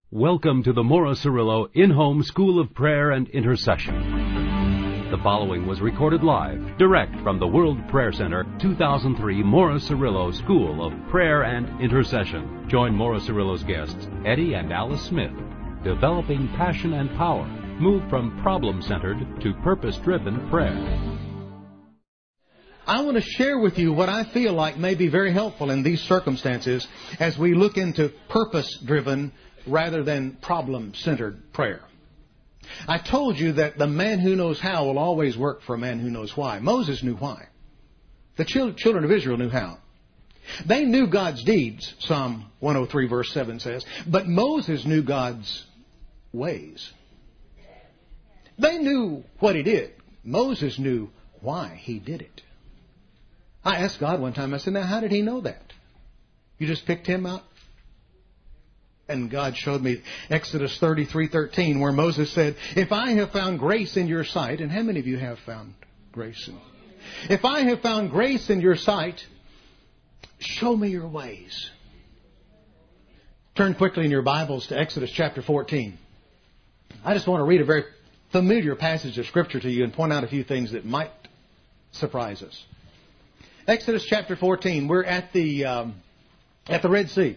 Welcome to the Morris Cerullo In-Home School of Prayer and Intercession. The following was recorded live, direct from the World Prayer Center, 2003 Morris Cerullo School of Prayer and Intercession. Join Morris Cerullo's guests, Eddie and Alice Smith, developing passion and power, move from problem-centered to purpose-driven prayer. I want to share with you what I feel like may be very helpful in these circumstances as we look into purpose-driven rather than problem-centered prayer. I told you that the man who knows how will always work for a man who knows why. Moses knew why. The children of Israel knew how. They knew God's deeds, Psalm 103 verse 7 says, but Moses knew God's ways. They knew what He did. Moses knew why He did it. I asked God one time, I said, now how did He know that? You just picked him out? And God showed me Exodus 33:13, where Moses said, if I have found grace in your sight, and how many of you have found grace? If I have found grace in your sight, show me your ways. Turn quickly in your Bibles to Exodus chapter 14. I just want to read a very familiar passage of Scripture to you and point out a few things that might surprise us. Exodus chapter 14, we're at the Red Sea.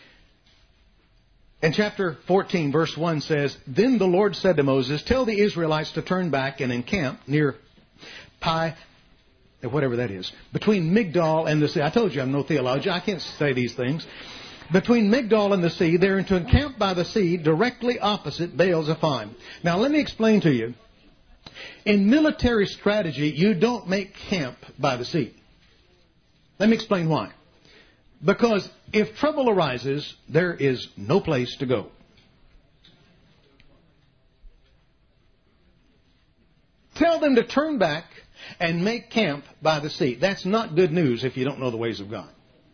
And chapter 14, verse 1 says, Then the Lord said to Moses, Tell the Israelites to turn back and encamp near Pi, whatever that is, between Migdol and the sea. I told you I'm no theologian. I can't say these things. Between Migdol and the sea, they're to encamp by the sea directly opposite Baal-Zephon. Now let me explain to you. In military strategy, you don't make camp by the sea. Let me explain why. Because if trouble arises, there is no place to go. Tell them to turn back and make camp by the sea. That's not good news if you don't know the ways of God.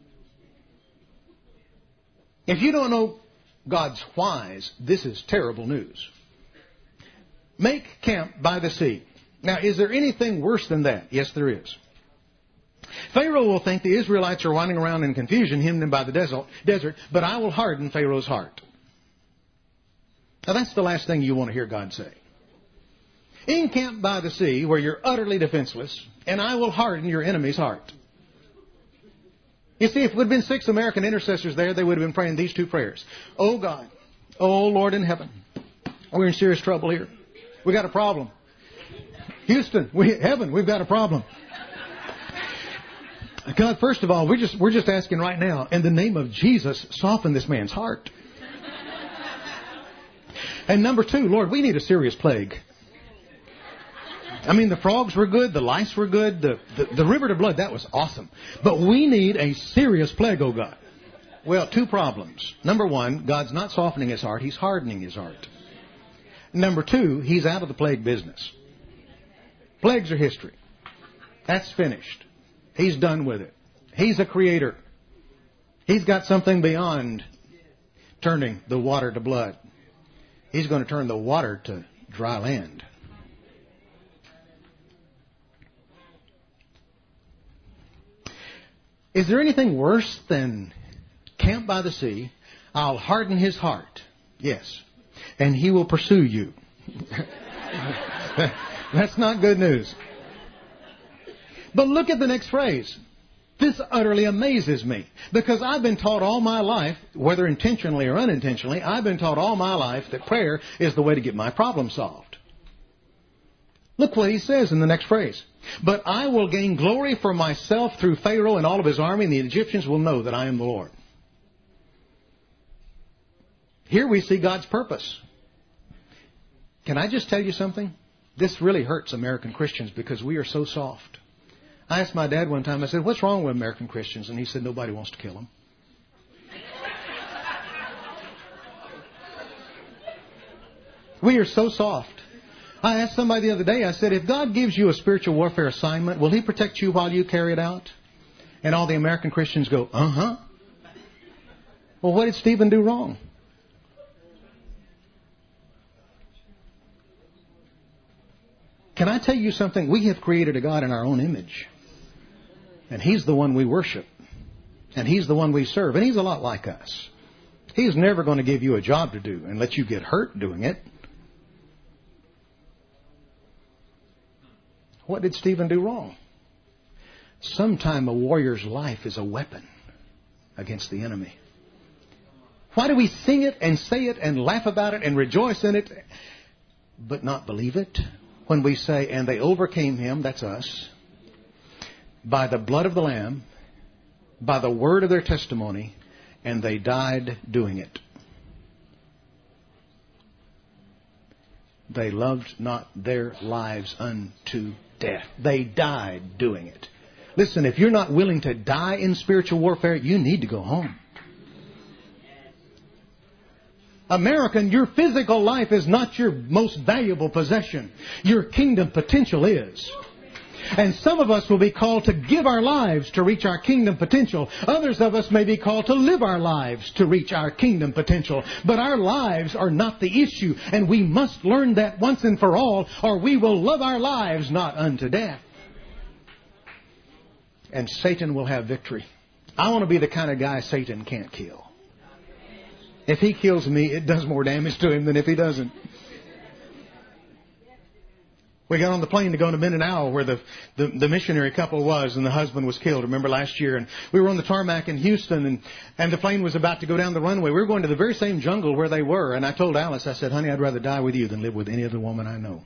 If you don't know God's whys, this is terrible news. Make camp by the sea. Now, is there anything worse than that? Yes, there is. Pharaoh will think the Israelites are wandering around in confusion, hemmed in by the desert, but I will harden Pharaoh's heart. Now that's the last thing you want to hear God say. Encamp by the sea where you're utterly defenseless, and I will harden your enemy's heart. You see, if it would have been 6 American intercessors there, they would have been praying these 2 prayers. Oh God, oh Lord in heaven, we're in serious trouble here. We got a problem. Houston, heaven, we've got a problem. God, first of all, we're just asking right now, in the name of Jesus, soften this man's heart. And number 2, Lord, we need a serious plague. I mean, the frogs were good, the lice were good, the river to blood, that was awesome. But we need a serious plague, oh God. Well, 2 problems. Number 1, God's not softening His heart, He's hardening His heart. Number 2, He's out of the plague business. Plagues are history. That's finished. He's done with it. He's a creator. He's got something beyond turning the water to blood. He's going to turn the water to dry land. Is there anything worse than camp by the sea? I'll harden his heart. Yes. And he will pursue you. That's not good news. But look at the next phrase. This utterly amazes me. Because I've been taught all my life, whether intentionally or unintentionally, I've been taught all my life that prayer is the way to get my problem solved. Look what he says in the next phrase. But I will gain glory for myself through Pharaoh and all of his army, and the Egyptians will know that I am the Lord. Here we see God's purpose. Can I just tell you something? This really hurts American Christians because we are so soft. I asked my dad one time, I said, what's wrong with American Christians? And he said, nobody wants to kill them. We are so soft. I asked somebody the other day, I said, if God gives you a spiritual warfare assignment, will He protect you while you carry it out? And all the American Christians go, uh-huh. Well, what did Stephen do wrong? Can I tell you something? We have created a God in our own image. And He's the one we worship. And He's the one we serve. And He's a lot like us. He's never going to give you a job to do and let you get hurt doing it. What did Stephen do wrong? Sometime a warrior's life is a weapon against the enemy. Why do we sing it and say it and laugh about it and rejoice in it, but not believe it? When we say, and they overcame him, that's us, by the blood of the Lamb, by the word of their testimony, and they died doing it. They loved not their lives unto death. They died doing it. Listen, if you're not willing to die in spiritual warfare, you need to go home. American, your physical life is not your most valuable possession. Your kingdom potential is. And some of us will be called to give our lives to reach our kingdom potential. Others of us may be called to live our lives to reach our kingdom potential. But our lives are not the issue. And we must learn that once and for all, or we will love our lives not unto death. And Satan will have victory. I want to be the kind of guy Satan can't kill. If he kills me, it does more damage to him than if he doesn't. We got on the plane to go to Mindanao where the missionary couple was and the husband was killed. Remember last year? And we were on the tarmac in Houston and the plane was about to go down the runway. We were going to the very same jungle where they were. And I told Alice, I said, honey, I'd rather die with you than live with any other woman I know.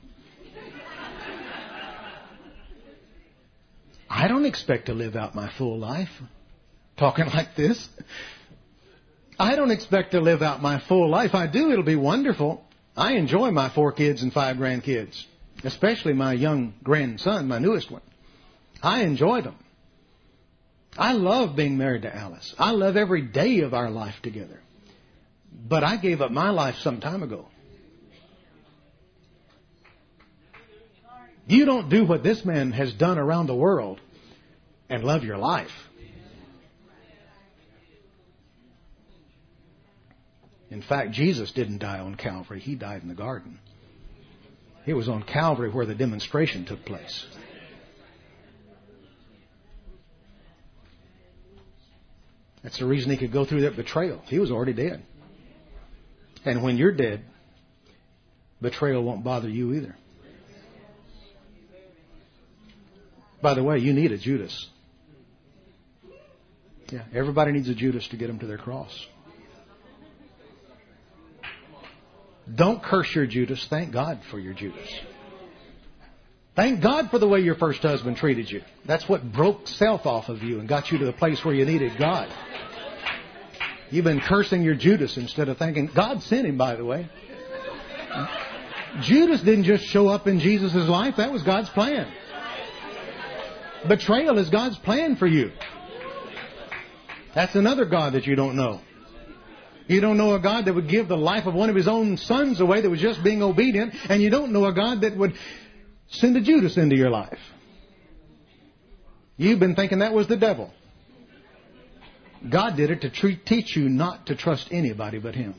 I don't expect to live out my full life talking like this. I don't expect to live out my full life. If I do, it'll be wonderful. I enjoy my 4 kids and 5 grandkids. Especially my young grandson, my newest one. I enjoy them. I love being married to Alice. I love every day of our life together. But I gave up my life some time ago. You don't do what this man has done around the world and love your life. In fact, Jesus didn't die on Calvary. He died in the garden. It was on Calvary where the demonstration took place. That's the reason he could go through that betrayal. He was already dead. And when you're dead, betrayal won't bother you either. By the way, you need a Judas. Yeah, everybody needs a Judas to get them to their cross. Don't curse your Judas. Thank God for your Judas. Thank God for the way your first husband treated you. That's what broke self off of you and got you to the place where you needed God. You've been cursing your Judas instead of thanking. God sent him, by the way. Judas didn't just show up in Jesus' life. That was God's plan. Betrayal is God's plan for you. That's another God that you don't know. You don't know a God that would give the life of one of His own sons away that was just being obedient. And you don't know a God that would send a Judas into your life. You've been thinking that was the devil. God did it to teach you not to trust anybody but Him.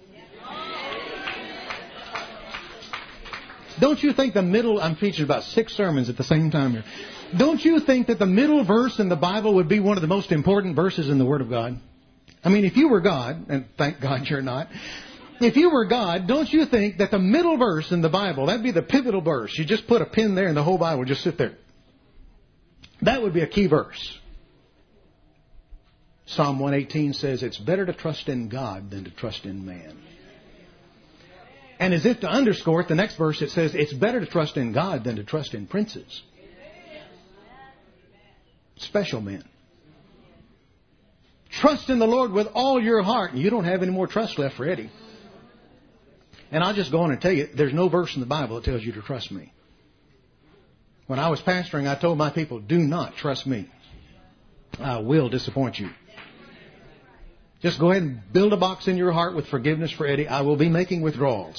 Don't you think I'm preaching about 6 sermons at the same time here. Don't you think that the middle verse in the Bible would be one of the most important verses in the Word of God? I mean, if you were God, and thank God you're not, if you were God, don't you think that the middle verse in the Bible, that'd be the pivotal verse. You just put a pin there and the whole Bible would just sit there. That would be a key verse. Psalm 118 says it's better to trust in God than to trust in man. And as if to underscore it, the next verse it says it's better to trust in God than to trust in princes. Special men. Trust in the Lord with all your heart. And you don't have any more trust left for Eddie. And I'll just go on and tell you, there's no verse in the Bible that tells you to trust me. When I was pastoring, I told my people, do not trust me. I will disappoint you. Just go ahead and build a box in your heart with forgiveness for Eddie. I will be making withdrawals.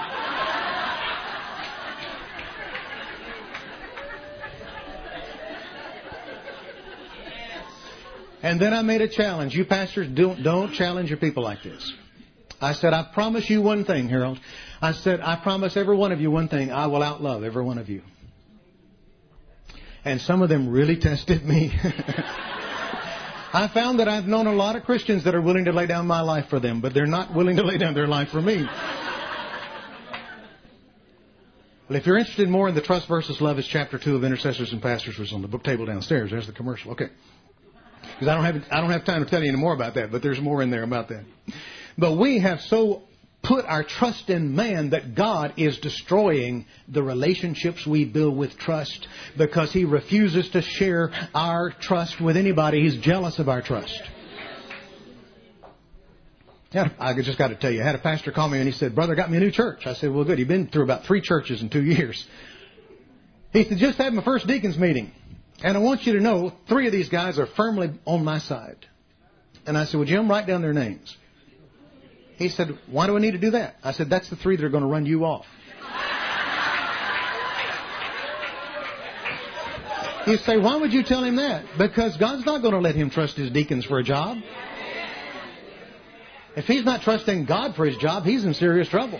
And then I made a challenge. You pastors, don't challenge your people like this. I said, I promise you one thing, Harold. I said, I promise every one of you one thing. I will outlove every one of you. And some of them really tested me. I found that I've known a lot of Christians that are willing to lay down my life for them, but they're not willing to lay down their life for me. Well, if you're interested more in the Trust versus Love, it's chapter 2 of Intercessors and Pastors, which is on the book table downstairs. There's the commercial. Okay. Because I don't have time to tell you any more about that, but there's more in there about that. But we have so put our trust in man that God is destroying the relationships we build with trust because He refuses to share our trust with anybody. He's jealous of our trust. I just got to tell you, I had a pastor call me and he said, "Brother, got me a new church." I said, "Well, good. You've been through about 3 churches in 2 years." He said, "Just had my first deacons meeting. And I want you to know 3 of these guys are firmly on my side." And I said, "Well, Jim, write down their names." He said, "Why do I need to do that?" I said, "That's the 3 that are going to run you off." You say, "Why would you tell him that?" Because God's not going to let him trust his deacons for a job. If he's not trusting God for his job, he's in serious trouble.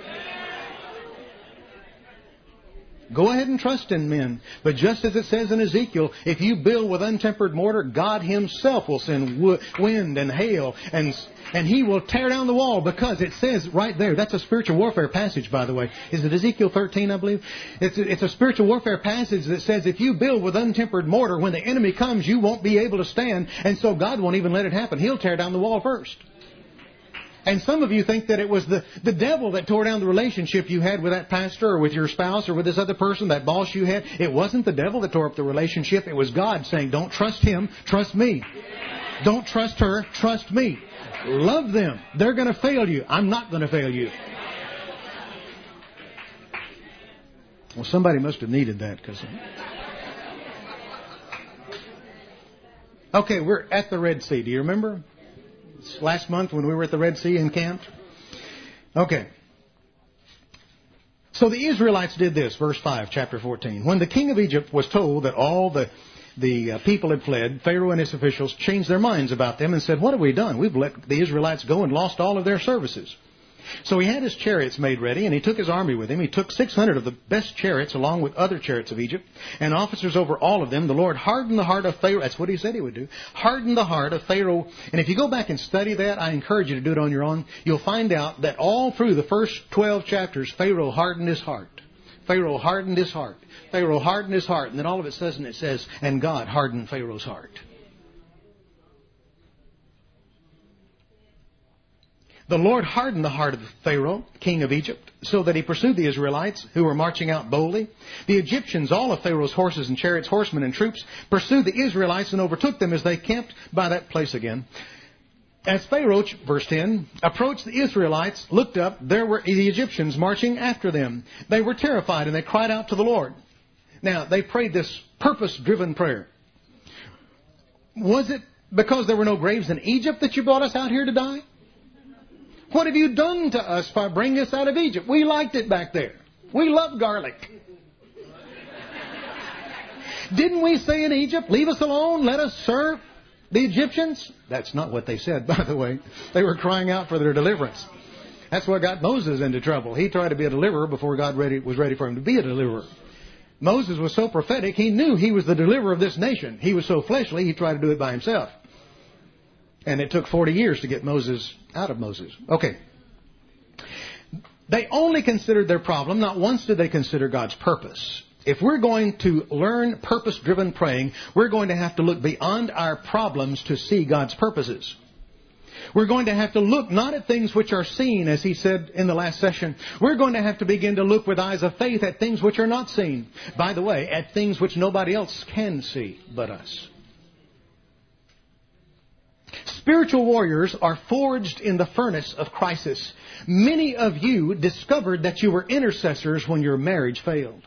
Go ahead and trust in men. But just as it says in Ezekiel, if you build with untempered mortar, God Himself will send wind and hail, and He will tear down the wall, because it says right there, that's a spiritual warfare passage, by the way. Is it Ezekiel 13, I believe? It's a spiritual warfare passage that says if you build with untempered mortar, when the enemy comes, you won't be able to stand, and so God won't even let it happen. He'll tear down the wall first. And some of you think that it was the devil that tore down the relationship you had with that pastor or with your spouse or with this other person, that boss you had. It wasn't the devil that tore up the relationship. It was God saying, "Don't trust him, trust me. Don't trust her, trust me. Love them. They're going to fail you. I'm not going to fail you." Well, somebody must have needed that. Okay, we're at the Red Sea. Do you remember? Last month when we were at the Red Sea and camped. Okay. So the Israelites did this, verse 5, chapter 14. When the king of Egypt was told that all the people had fled, Pharaoh and his officials changed their minds about them and said, "What have we done? We've let the Israelites go and lost all of their services." So he had his chariots made ready, and he took his army with him. He took 600 of the best chariots along with other chariots of Egypt, and officers over all of them. The Lord hardened the heart of Pharaoh. That's what He said He would do. Hardened the heart of Pharaoh. And if you go back and study that, I encourage you to do it on your own. You'll find out that all through the first 12 chapters, Pharaoh hardened his heart. Pharaoh hardened his heart. Pharaoh hardened his heart. And then all of it says, and God hardened Pharaoh's heart. The Lord hardened the heart of Pharaoh, king of Egypt, so that he pursued the Israelites, who were marching out boldly. The Egyptians, all of Pharaoh's horses and chariots, horsemen and troops, pursued the Israelites and overtook them as they camped by that place again. As Pharaoh, verse 10, approached the Israelites, looked up, there were the Egyptians marching after them. They were terrified and they cried out to the Lord. Now, they prayed this purpose-driven prayer. Was it because there were no graves in Egypt that you brought us out here to die? What have you done to us by bringing us out of Egypt? We liked it back there. We loved garlic. Didn't we say in Egypt, "Leave us alone, let us serve the Egyptians"? That's not what they said, by the way. They were crying out for their deliverance. That's what got Moses into trouble. He tried to be a deliverer before God was ready for him to be a deliverer. Moses was so prophetic, he knew he was the deliverer of this nation. He was so fleshly, he tried to do it by himself. And it took 40 years to get Moses out of Moses. Okay. They only considered their problem. Not once did they consider God's purpose. If we're going to learn purpose-driven praying, we're going to have to look beyond our problems to see God's purposes. We're going to have to look not at things which are seen, as he said in the last session. We're going to have to begin to look with eyes of faith at things which are not seen. By the way, at things which nobody else can see but us. Spiritual warriors are forged in the furnace of crisis. Many of you discovered that you were intercessors when your marriage failed.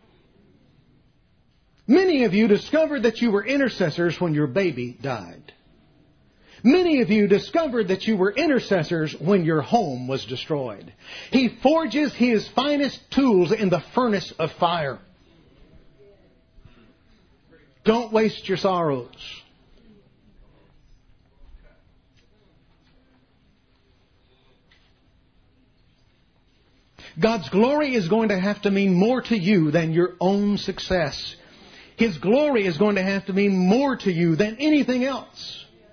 Many of you discovered that you were intercessors when your baby died. Many of you discovered that you were intercessors when your home was destroyed. He forges His finest tools in the furnace of fire. Don't waste your sorrows. God's glory is going to have to mean more to you than your own success. His glory is going to have to mean more to you than anything else.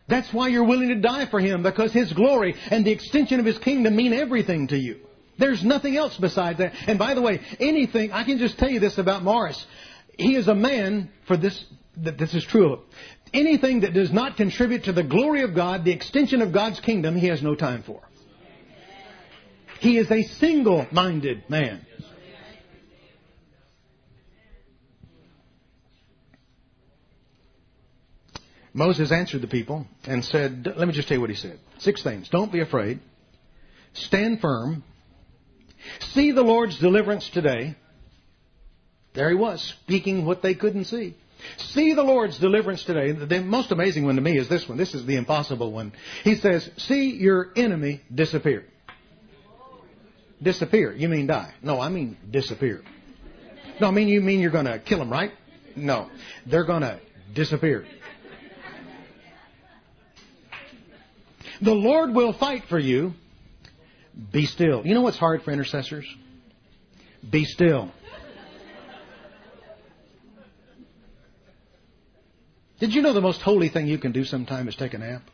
That's why you're willing to die for Him, because His glory and the extension of His kingdom mean everything to you. There's nothing else besides that. And by the way, anything, I can just tell you this about Morris. He is a man, for this, that this is true of. Anything that does not contribute to the glory of God, the extension of God's kingdom, he has no time for. He is a single-minded man. Moses answered the people and said, let me just tell you what he said. 6 things. Don't be afraid. Stand firm. See the Lord's deliverance today. There he was, speaking what they couldn't see. See the Lord's deliverance today. The most amazing one to me is this one. This is the impossible one. He says, see your enemy disappear. Disappear. You mean die? No, I mean disappear. No, you mean you're going to kill them, right? No. They're going to disappear. The Lord will fight for you. Be still. You know what's hard for intercessors? Be still. Did you know the most holy thing you can do sometime is take a nap?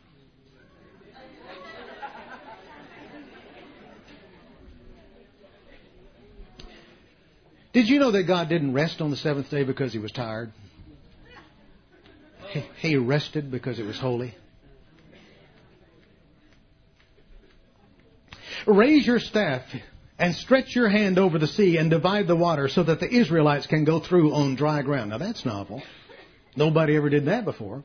Did you know that God didn't rest on the seventh day because He was tired? He rested because it was holy. Raise your staff and stretch your hand over the sea and divide the water so that the Israelites can go through on dry ground. Now that's novel. Nobody ever did that before.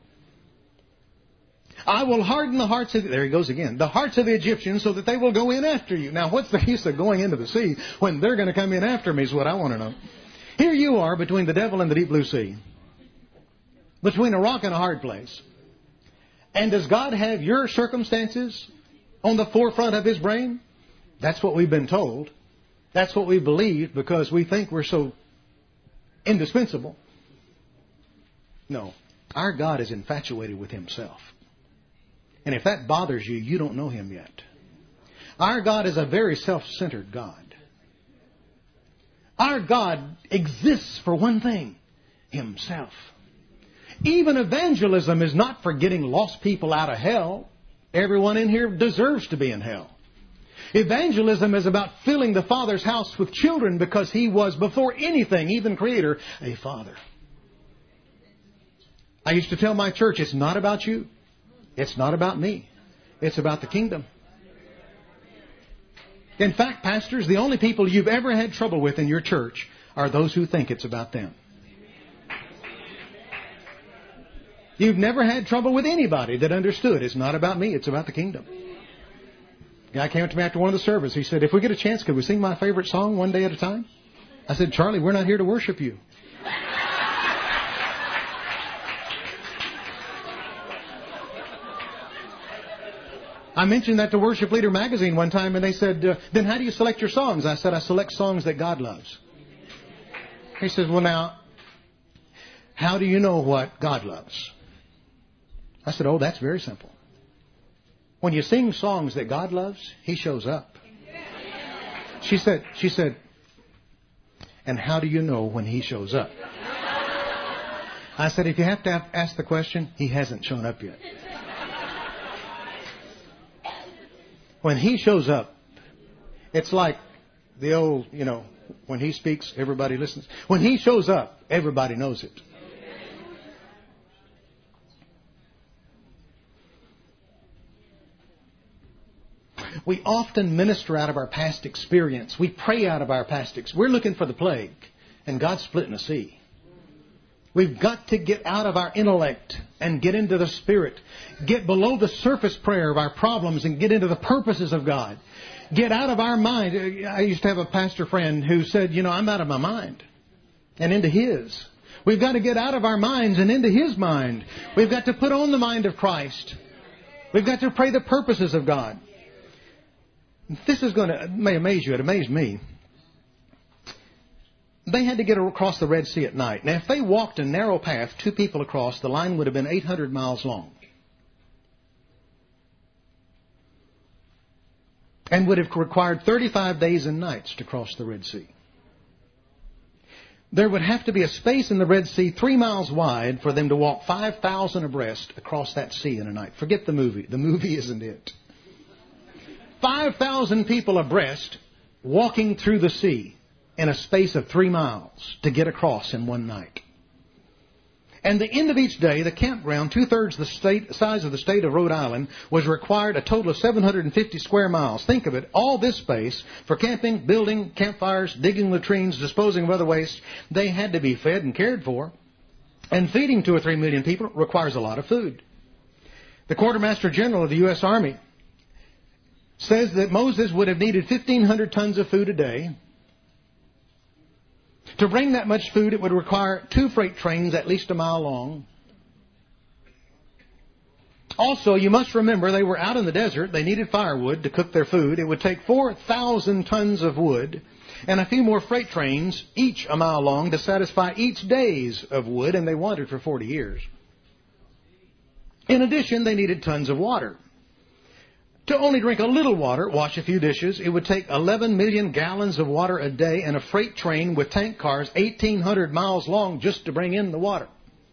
I will harden the hearts of, there he goes again, the hearts of the Egyptians so that they will go in after you. Now what's the use of going into the sea when they're going to come in after me is what I want to know. Here you are between the devil and the deep blue sea. Between a rock and a hard place. And does God have your circumstances on the forefront of His brain? That's what we've been told. That's what we believe because we think we're so indispensable. No. Our God is infatuated with Himself. And if that bothers you, you don't know Him yet. Our God is a very self-centered God. Our God exists for one thing, Himself. Even evangelism is not for getting lost people out of hell. Everyone in here deserves to be in hell. Evangelism is about filling the Father's house with children because He was, before anything, even Creator, a Father. I used to tell my church, it's not about you. It's not about me. It's about the kingdom. In fact, pastors, the only people you've ever had trouble with in your church are those who think it's about them. You've never had trouble with anybody that understood it's not about me, it's about the kingdom. A guy came up to me after one of the services. He said, if we get a chance, could we sing my favorite song one day at a time? I said, Charlie, we're not here to worship you. I mentioned that to Worship Leader magazine one time, and they said, then how do you select your songs? I said, I select songs that God loves. He says, well now, how do you know what God loves? I said, oh, that's very simple. When you sing songs that God loves, He shows up. She said, and how do you know when He shows up? I said, if you have to ask the question, He hasn't shown up yet. When He shows up, it's like the old, when He speaks, everybody listens. When He shows up, everybody knows it. We often minister out of our past experience. We pray out of our past experience. We're looking for the plague, and God's splitting the sea. We've got to get out of our intellect and get into the Spirit. Get below the surface prayer of our problems and get into the purposes of God. Get out of our mind. I used to have a pastor friend who said, I'm out of my mind and into his. We've got to get out of our minds and into His mind. We've got to put on the mind of Christ. We've got to pray the purposes of God. This is may amaze you. It amazed me. They had to get across the Red Sea at night. Now, if they walked a narrow path, 2 people across, the line would have been 800 miles long. And would have required 35 days and nights to cross the Red Sea. there would have to be a space in the Red Sea 3 miles wide for them to walk 5,000 abreast across that sea in a night. Forget the movie. The movie isn't it. 5,000 people abreast walking through the sea in a space of 3 miles to get across in one night. And the end of each day, the campground, 2/3 the size of the state of Rhode Island, was required a total of 750 square miles. Think of it, all this space for camping, building campfires, digging latrines, disposing of other waste. They had to be fed and cared for. And feeding 2 or 3 million people requires a lot of food. The Quartermaster General of the U.S. Army says that Moses would have needed 1,500 tons of food a day. To bring that much food, it would require 2 freight trains at least a mile long. Also, you must remember they were out in the desert. They needed firewood to cook their food. It would take 4,000 tons of wood and a few more freight trains, each a mile long, to satisfy each day's of wood, and they wandered for 40 years. In addition, they needed tons of water. To only drink a little water, wash a few dishes, it would take 11 million gallons of water a day and a freight train with tank cars 1,800 miles long just to bring in the water.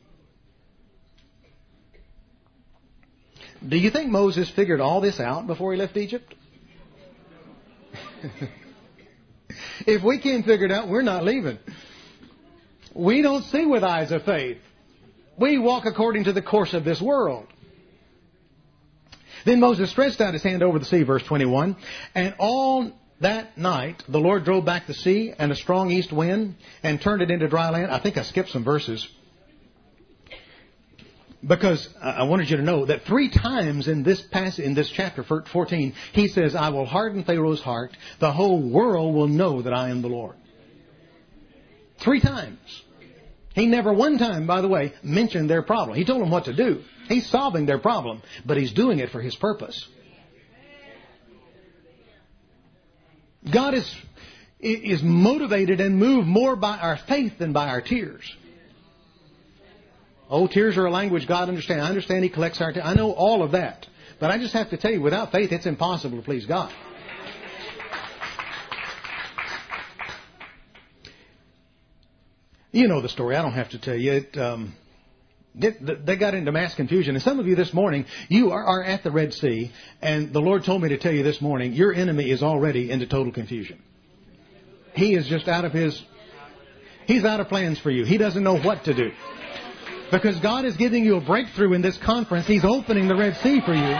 Do you think Moses figured all this out before he left Egypt? If we can't figure it out, we're not leaving. We don't see with eyes of faith. We walk according to the course of this world. Then Moses stretched out his hand over the sea, verse 21, and all that night the Lord drove back the sea and a strong east wind and turned it into dry land. I think I skipped some verses because I wanted you to know that 3 times in this passage, in this chapter 14, he says, I will harden Pharaoh's heart. The whole world will know that I am the Lord. 3 times. He never one time, by the way, mentioned their problem. He told them what to do. He's solving their problem, but He's doing it for His purpose. God is motivated and moved more by our faith than by our tears. Oh, tears are a language God understands. I understand He collects our tears. I know all of that. But I just have to tell you, without faith, it's impossible to please God. You know the story. I don't have to tell you it. They got into mass confusion. And some of you this morning, you are at the Red Sea, and the Lord told me to tell you this morning, your enemy is already into total confusion. He is just he's out of plans for you. He doesn't know what to do. Because God is giving you a breakthrough in this conference. He's opening the Red Sea for you.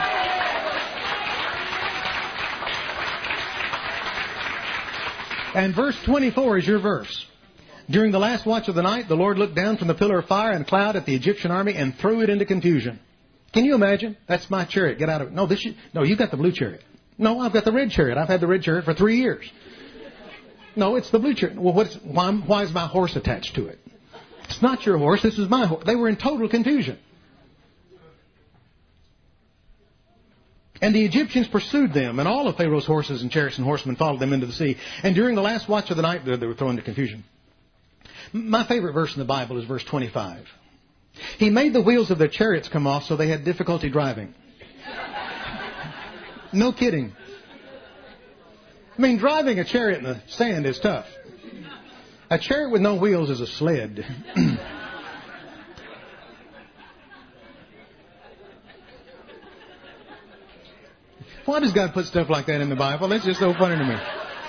And verse 24 is your verse. During the last watch of the night, the Lord looked down from the pillar of fire and cloud at the Egyptian army and threw it into confusion. Can you imagine? That's my chariot. Get out of it. No, you got the blue chariot. No, I've got the red chariot. I've had the red chariot for 3 years. No, it's the blue chariot. Well, why is my horse attached to it? It's not your horse. This is my horse. They were in total confusion. And the Egyptians pursued them, and all of Pharaoh's horses and chariots and horsemen followed them into the sea. And during the last watch of the night, they were thrown into confusion. My favorite verse in the Bible is verse 25. He made the wheels of their chariots come off so they had difficulty driving. No kidding. I mean, driving a chariot in the sand is tough. A chariot with no wheels is a sled. Why does God put stuff like that in the Bible? That's just so funny to me.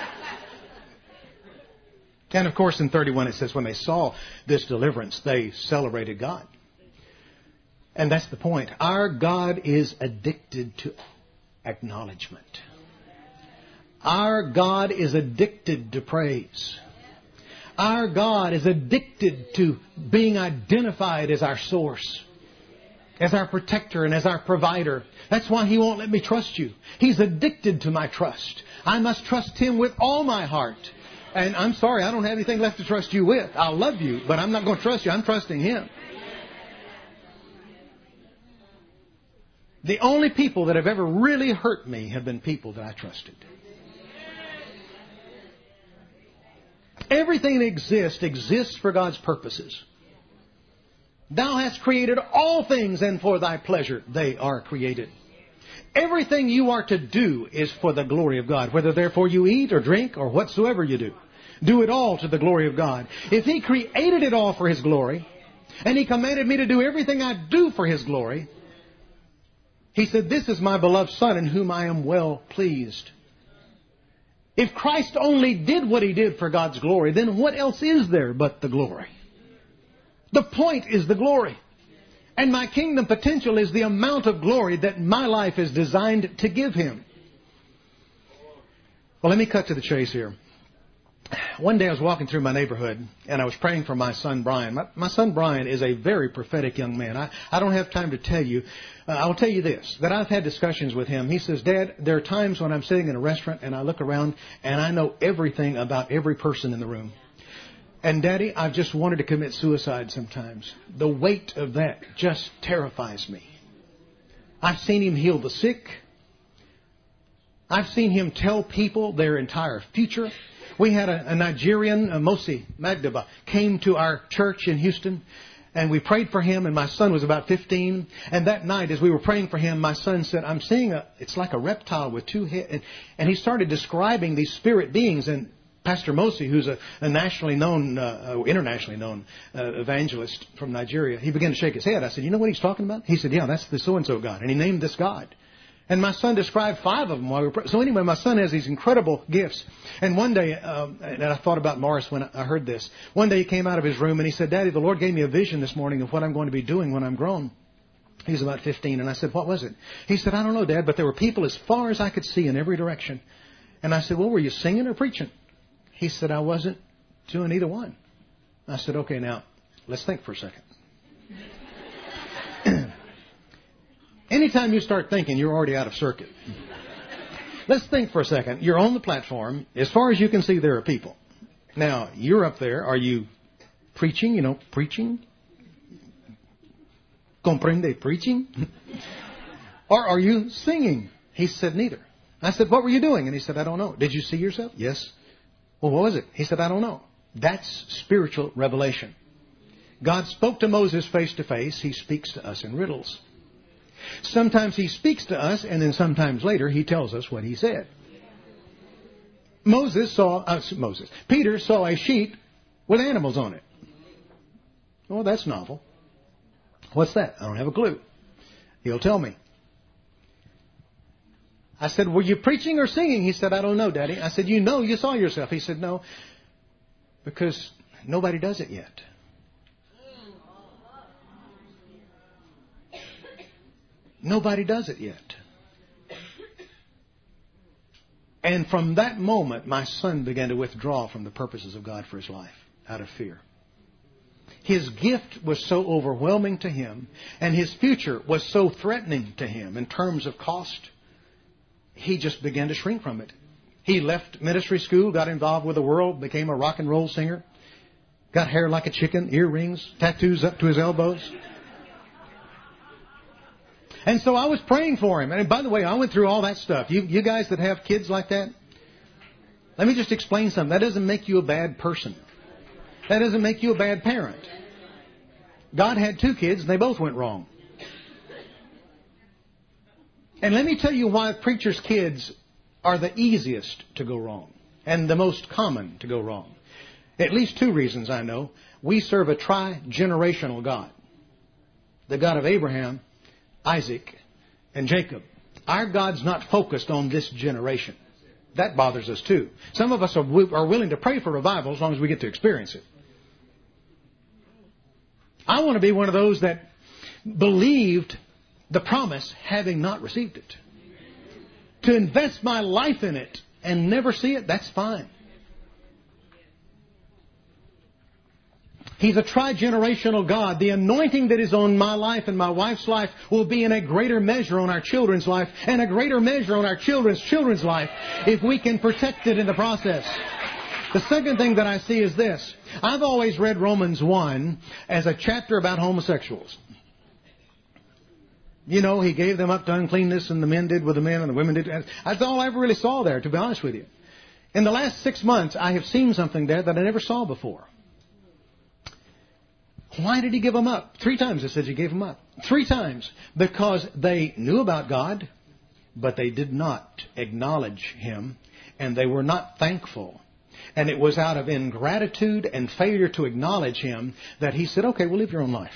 And of course in 31 it says when they saw this deliverance, they celebrated God. And that's the point. Our God is addicted to acknowledgement. Our God is addicted to praise. Our God is addicted to being identified as our source, as our protector and as our provider. That's why He won't let me trust you. He's addicted to my trust. I must trust Him with all my heart. And I'm sorry, I don't have anything left to trust you with. I'll love you, but I'm not going to trust you. I'm trusting Him. The only people that have ever really hurt me have been people that I trusted. Everything that exists for God's purposes. Thou hast created all things, and for Thy pleasure they are created. Everything you are to do is for the glory of God, whether therefore you eat or drink or whatsoever you do. do it all to the glory of God. If He created it all for His glory, and He commanded me to do everything I do for His glory, He said, "This is my beloved Son in whom I am well pleased." If Christ only did what He did for God's glory, then what else is there but the glory? The point is the glory. And my kingdom potential is the amount of glory that my life is designed to give Him. Well, let me cut to the chase here. One day I was walking through my neighborhood and I was praying for my son Brian. My son Brian is a very prophetic young man. I don't have time to tell you. I'll tell you this, that I've had discussions with him. He says, "Dad, there are times when I'm sitting in a restaurant and I look around and I know everything about every person in the room. And Daddy, I've just wanted to commit suicide sometimes. The weight of that just terrifies me. I've seen him heal the sick. I've seen him tell people their entire future. We had a Nigerian, Mosi Magdaba, came to our church in Houston, and we prayed for him, and my son was about 15. And that night, as we were praying for him, my son said, "I'm seeing it's like a reptile with two heads." And he started describing these spirit beings. And Pastor Mosi, who's a nationally known, internationally known evangelist from Nigeria, he began to shake his head. I said, "You know what he's talking about?" He said, "Yeah, that's the so-and-so God." And he named this God. And my son described 5 of them while we were praying. So anyway, my son has these incredible gifts. And one day, and I thought about Morris when I heard this. One day he came out of his room and he said, "Daddy, the Lord gave me a vision this morning of what I'm going to be doing when I'm grown." He's about 15. And I said, "What was it?" He said, "I don't know, Dad, but there were people as far as I could see in every direction." And I said, "Well, were you singing or preaching?" He said, "I wasn't doing either one." I said, "Okay, now, let's think for a second." Anytime you start thinking, you're already out of circuit. Let's think for a second. You're on the platform. As far as you can see, there are people. Now, you're up there. Are you preaching? Preaching? Comprende preaching? Or are you singing? He said, "Neither." I said, "What were you doing?" And he said, "I don't know." "Did you see yourself?" "Yes." "Well, what was it?" He said, "I don't know." That's spiritual revelation. God spoke to Moses face to face. He speaks to us in riddles. Sometimes He speaks to us, and then sometimes later He tells us what He said. Peter saw a sheet with animals on it. "Oh, that's novel." "What's that?" "I don't have a clue." He'll tell me. I said, "Were you preaching or singing?" He said, "I don't know, Daddy." I said, "You saw yourself." He said, "No, because nobody does it yet." Nobody does it yet. And from that moment, my son began to withdraw from the purposes of God for his life out of fear. His gift was so overwhelming to him, and his future was so threatening to him in terms of cost, he just began to shrink from it. He left ministry school, got involved with the world, became a rock and roll singer, got hair like a chicken, earrings, tattoos up to his elbows. And so I was praying for him. And by the way, I went through all that stuff. You guys that have kids like that, let me just explain something. That doesn't make you a bad person. That doesn't make you a bad parent. God had 2 kids and they both went wrong. And let me tell you why preachers' kids are the easiest to go wrong and the most common to go wrong. At least 2 reasons I know. We serve a tri-generational God. The God of Abraham, Isaac, and Jacob. Our God's not focused on this generation. That bothers us too. Some of us are willing to pray for revival as long as we get to experience it. I want to be one of those that believed the promise having not received it. To invest my life in it and never see it, that's fine. He's a tri-generational God. The anointing that is on my life and my wife's life will be in a greater measure on our children's life and a greater measure on our children's life if we can protect it in the process. The second thing that I see is this. I've always read Romans 1 as a chapter about homosexuals. He gave them up to uncleanness, and the men did with the men and the women did. That's all I ever really saw there, to be honest with you. In the last 6 months, I have seen something there that I never saw before. Why did He give them up? 3 times it says He gave them up. 3 times. Because they knew about God, but they did not acknowledge Him, and they were not thankful. And it was out of ingratitude and failure to acknowledge Him that he said, okay, well, live your own life.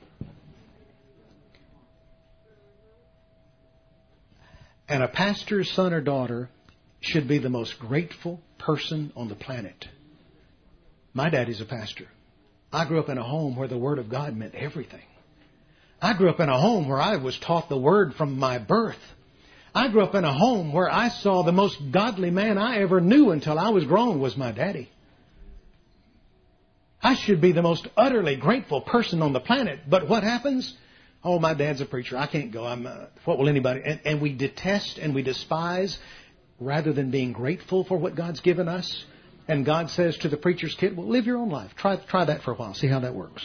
And a pastor's son or daughter should be the most grateful person on the planet. My daddy's a pastor. I grew up in a home where the Word of God meant everything. I grew up in a home where I was taught the Word from my birth. I grew up in a home where I saw the most godly man I ever knew until I was grown was my daddy. I should be the most utterly grateful person on the planet. But what happens? Oh, my dad's a preacher. I can't go. What will anybody... And we detest and we despise rather than being grateful for what God's given us. And God says to the preacher's kid, well, live your own life. Try that for a while. See how that works.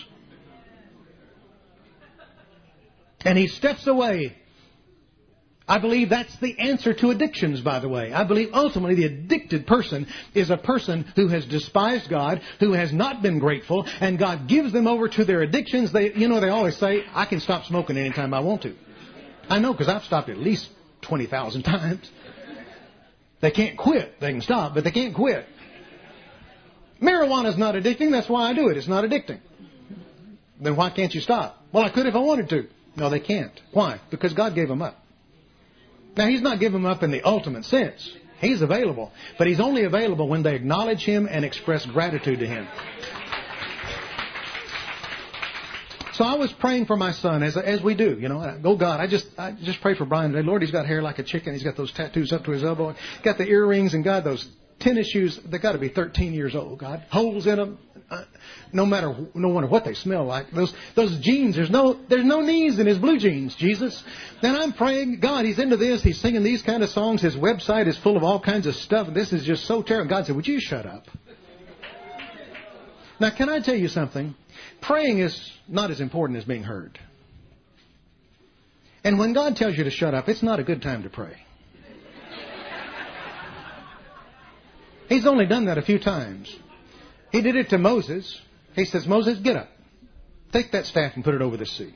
And he steps away. I believe that's the answer to addictions, by the way. I believe ultimately the addicted person is a person who has despised God, who has not been grateful, and God gives them over to their addictions. They always say, I can stop smoking anytime I want to. I know, because I've stopped at least 20,000 times. They can't quit. They can stop, but they can't quit. Marijuana's not addicting. That's why I do it. It's not addicting. Then why can't you stop? Well, I could if I wanted to. No, they can't. Why? Because God gave them up. Now, He's not giving them up in the ultimate sense. He's available. But He's only available when they acknowledge Him and express gratitude to Him. So I was praying for my son, as we do. Oh God, I just pray for Brian today. Lord, he's got hair like a chicken. He's got those tattoos up to his elbow. Got the earrings, and God, those tennis shoes, they got to be 13 years old, God. Holes in them. No wonder what they smell like. Those jeans, there's no knees in his blue jeans, Jesus. Then I'm praying, God, he's into this. He's singing these kind of songs. His website is full of all kinds of stuff. This is just so terrible. God said, would you shut up? Now, can I tell you something? Praying is not as important as being heard. And when God tells you to shut up, it's not a good time to pray. He's only done that a few times. He did it to Moses. He says, Moses, get up. Take that staff and put it over the sea.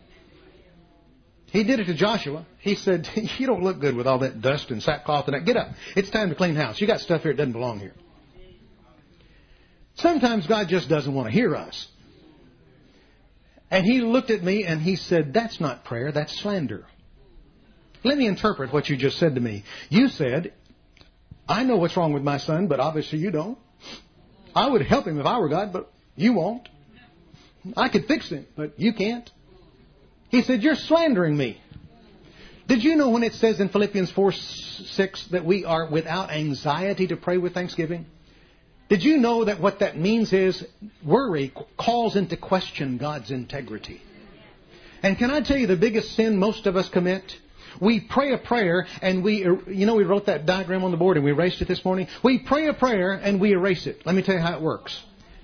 He did it to Joshua. He said, you don't look good with all that dust and sackcloth and that. Get up. It's time to clean house. You got stuff here that doesn't belong here. Sometimes God just doesn't want to hear us. And He looked at me and He said, that's not prayer, that's slander. Let me interpret what you just said to me. You said, I know what's wrong with my son, but obviously you don't. I would help him if I were God, but you won't. I could fix him, but you can't. He said, you're slandering me. Did you know when it says in Philippians 4:6 that we are without anxiety to pray with thanksgiving? Did you know that what that means is worry calls into question God's integrity? And can I tell you the biggest sin most of us commit? We pray a prayer and we wrote that diagram on the board and we erased it this morning. We pray a prayer and we erase it. Let me tell you how it works.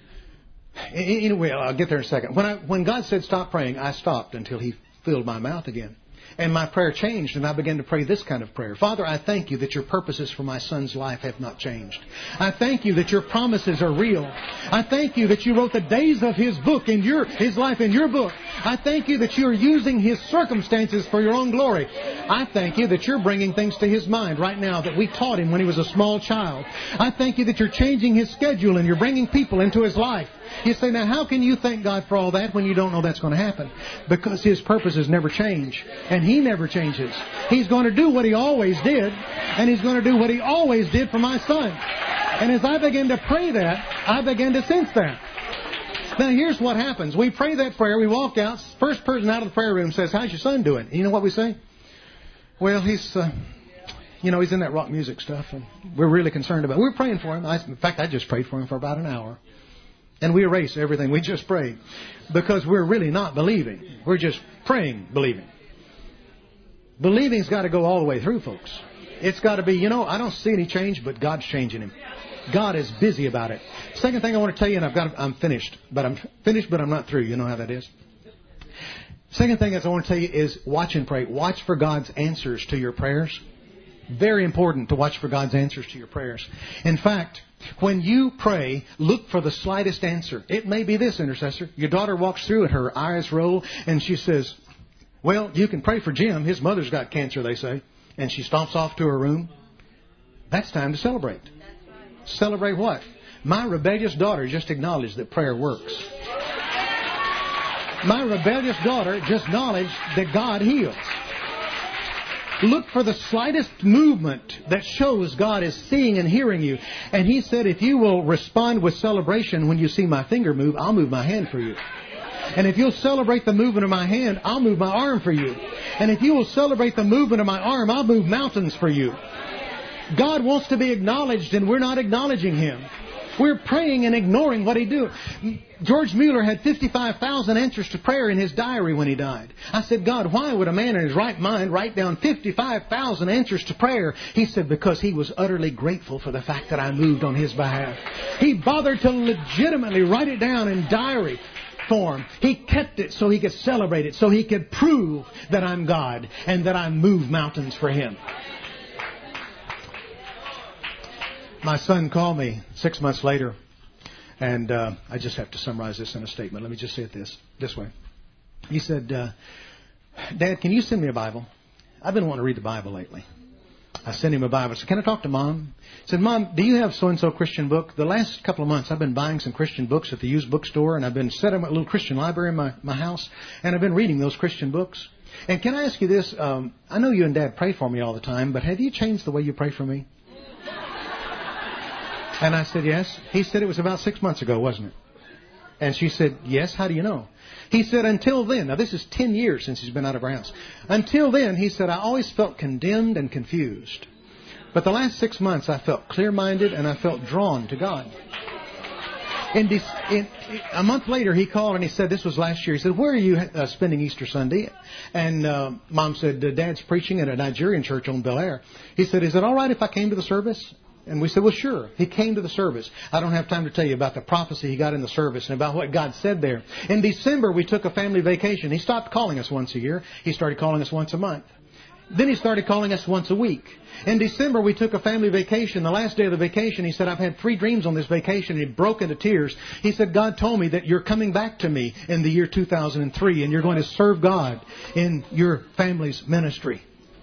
Anyway, I'll get there in a second. When God said stop praying, I stopped until He filled my mouth again. And my prayer changed, and I began to pray this kind of prayer. Father, I thank You that Your purposes for my son's life have not changed. I thank You that Your promises are real. I thank You that You wrote the days of his book his life in Your book. I thank You that You're using his circumstances for Your own glory. I thank You that You're bringing things to his mind right now that we taught him when he was a small child. I thank You that You're changing his schedule and You're bringing people into his life. You say, now how can you thank God for all that when you don't know that's going to happen? Because His purposes never change. And He never changes. He's going to do what He always did. And He's going to do what He always did for my son. And as I began to pray that, I began to sense that. Now here's what happens. We pray that prayer. We walk out. First person out of the prayer room says, how's your son doing? And you know what we say? Well, he's in that rock music stuff. And we're really concerned about it. We're praying for him. In fact, I just prayed for him for about an hour. And we erase everything we just prayed because we're really not believing. We're just praying, believing. Believing's got to go all the way through, folks. It's got to be, I don't see any change, but God's changing him. God is busy about it. Second thing I want to tell you, and I'm finished, but I'm not through. You know how that is. Second thing I want to tell you is watch and pray. Watch for God's answers to your prayers. Very important to watch for God's answers to your prayers. In fact, when you pray, look for the slightest answer. It may be this, intercessor. Your daughter walks through and her eyes roll and she says, well, you can pray for Jim. His mother's got cancer, they say. And she stomps off to her room. That's time to celebrate. Celebrate what? My rebellious daughter just acknowledged that prayer works. My rebellious daughter just acknowledged that God heals. Look for the slightest movement that shows God is seeing and hearing you. And He said, if you will respond with celebration when you see my finger move, I'll move my hand for you. And if you'll celebrate the movement of my hand, I'll move my arm for you. And if you will celebrate the movement of my arm, I'll move mountains for you. God wants to be acknowledged, and we're not acknowledging Him. We're praying and ignoring what He do. George Mueller had 55,000 answers to prayer in his diary when he died. I said, God, why would a man in his right mind write down 55,000 answers to prayer? He said, because he was utterly grateful for the fact that I moved on his behalf. He bothered to legitimately write it down in diary form. He kept it so he could celebrate it, so he could prove that I'm God and that I move mountains for Him. My son called me 6 months later, and I just have to summarize this in a statement. Let me just say it this way. He said, Dad, can you send me a Bible? I've been wanting to read the Bible lately. I sent him a Bible. I said, can I talk to Mom? He said, Mom, do you have so-and-so Christian book? The last couple of months I've been buying some Christian books at the used bookstore, and I've been setting up a little Christian library in my house, and I've been reading those Christian books. And can I ask you this? I know you and Dad pray for me all the time, but have you changed the way you pray for me? And I said, yes. He said, it was about 6 months ago, wasn't it? And she said, yes. How do you know? He said, until then, now this is 10 years since he's been out of our house. Until then, he said, I always felt condemned and confused. But the last 6 months, I felt clear-minded and I felt drawn to God. A month later, he called and he said, this was last year. He said, where are you spending Easter Sunday? And Mom said, Dad's preaching at a Nigerian church on Bel Air. He said, is it all right if I came to the service? And we said, well, sure. He came to the service. I don't have time to tell you about the prophecy he got in the service and about what God said there. In December, we took a family vacation. He stopped calling us once a year. He started calling us once a month. Then he started calling us once a week. In December, we took a family vacation. The last day of the vacation, he said, I've had 3 dreams on this vacation. And he broke into tears. He said, God told me that you're coming back to me in the year 2003 and you're going to serve God in your family's ministry.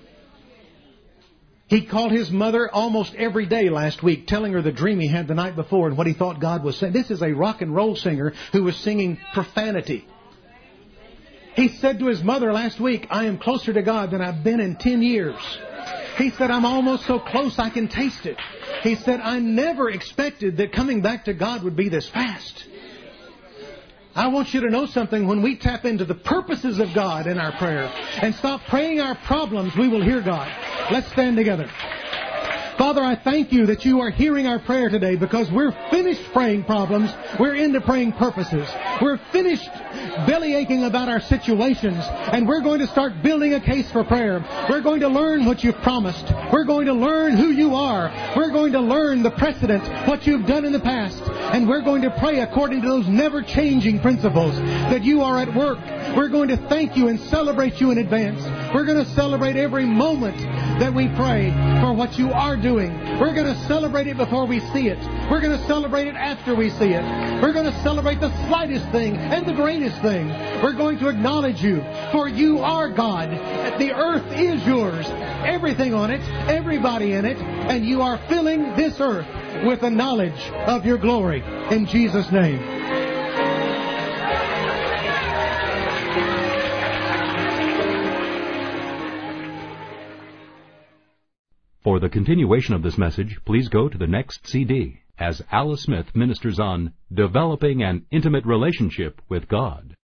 He called his mother almost every day last week, telling her the dream he had the night before and what he thought God was saying. This is a rock and roll singer who was singing profanity. He said to his mother last week, I am closer to God than I've been in 10 years. He said, I'm almost so close I can taste it. He said, I never expected that coming back to God would be this fast. I want you to know something. When we tap into the purposes of God in our prayer and stop praying our problems, we will hear God. Let's stand together. Father, I thank you that you are hearing our prayer today because we're finished praying problems. We're into praying purposes. We're finished belly aching about our situations, and we're going to start building a case for prayer. We're going to learn what you've promised. We're going to learn who you are. We're going to learn the precedent, what you've done in the past, and we're going to pray according to those never-changing principles that you are at work. We're going to thank you and celebrate you in advance. We're going to celebrate every moment that we pray for what you are doing. We're going to celebrate it before we see it. We're going to celebrate it after we see it. We're going to celebrate the slightest thing and the greatest thing. We're going to acknowledge you, for you are God. The earth is yours. Everything on it, everybody in it, and you are filling this earth with the knowledge of your glory. In Jesus' name. For the continuation of this message, please go to the next CD as Alice Smith ministers on developing an intimate relationship with God.